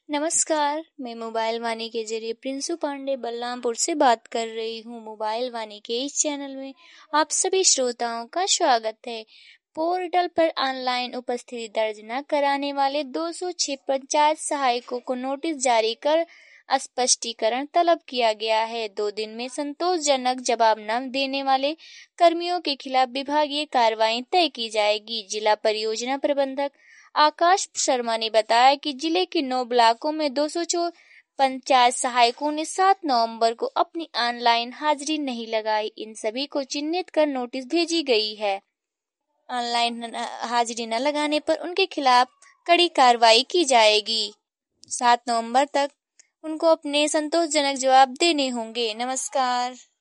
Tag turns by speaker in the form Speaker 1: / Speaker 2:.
Speaker 1: नमस्कार, मैं मोबाइल वाणी के जरिए प्रिंसू पांडे बलरामपुर से बात कर रही हूँ। मोबाइल वाणी के इस चैनल में आप सभी श्रोताओं का स्वागत है। पोर्टल पर ऑनलाइन उपस्थिति दर्ज न कराने वाले 206 पंचायत सहायकों को नोटिस जारी कर स्पष्टीकरण तलब किया गया है। 2 दिन में संतोषजनक जवाब न देने वाले कर्मियों के खिलाफ विभागीय कार्रवाई तय की जाएगी। जिला परियोजना प्रबंधक आकाश शर्मा ने बताया कि जिले के 9 ब्लॉकों में 204 पंचायत सहायकों ने 7 नवंबर को अपनी ऑनलाइन हाजिरी नहीं लगाई। इन सभी को चिन्हित कर नोटिस भेजी गई है। ऑनलाइन हाजिरी न लगाने पर उनके खिलाफ कड़ी कार्रवाई की जाएगी। 7 नवंबर तक उनको अपने संतोषजनक जवाब देने होंगे। नमस्कार।